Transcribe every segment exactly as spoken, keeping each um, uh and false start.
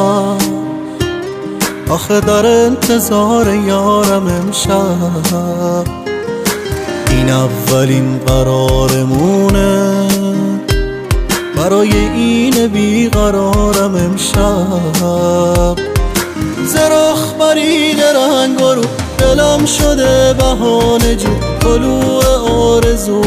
آخه در انتظار یارم امشب. این اولین قرارمونه برای این بیقرارم امشب. زرخ برید رنگ رو دلم شده بهانه جو، طلوع آرزو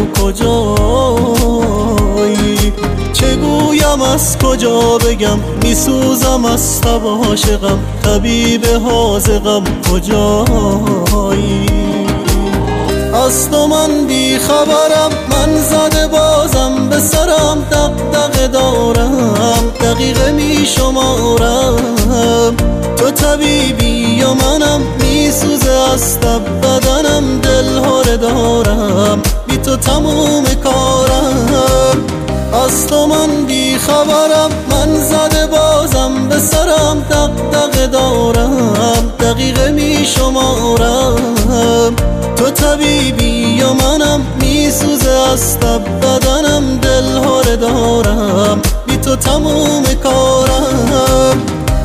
کجایی؟ چگویم از کجا بگم میسوزم از تب عاشقم، طبیب حاذقم کجایی؟ از تو من بی خبرم، من زده بازم به سرم، دغدغه دارم دقیقه می شمارم. تو طبیبی یا منم، میسوزه از تب بدنم، دل هاره دارم بی تو تموم کارم. از تو من بی خبرم، من زده بازم به سرم، دغدغه دارم دقیقه می شمارم. تو طبیبی یا منم، میسوزه از تب بدنم، دل هاره دارم بی تو تموم کارم.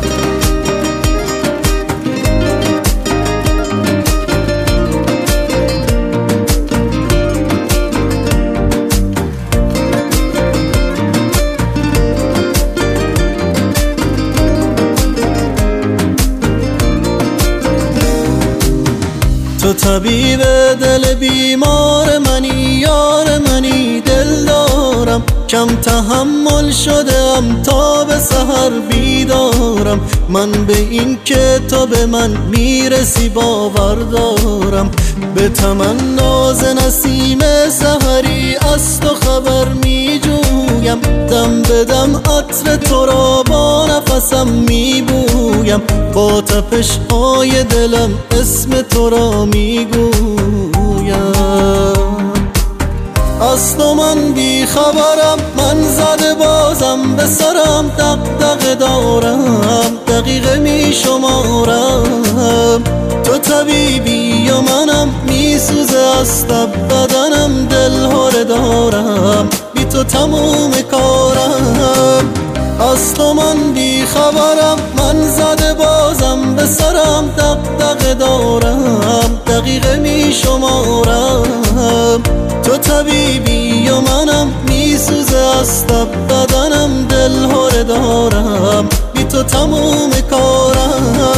تو طبیب دل بیمار منی، یار منی، دل دارم کم تحمل شدم تا به سحر بیدارم. من به این که تو به من میرسی باور دارم، به تمناز نسیم سحری از تو خبر میجویم، دم به دم عطر تو را با نفسم میبویم، با تپش های دلم اسم تو را میگویم. از تو من بی خبرم، من زده بازم به سرم، دغدغه دارم دقیقه می شمارم. تو طبیبی یا منم، میسوزه از تب بدنم، دل هاره دارم بی تو تموم کارم. از تو من بی خبرم، من زده بازم به سرم، دغدغه دارم دقیقه می شمارم. تو طبیبی یا منم، میسوزه از تب بدنم، دل هاره دارم بی تو تموم کارم.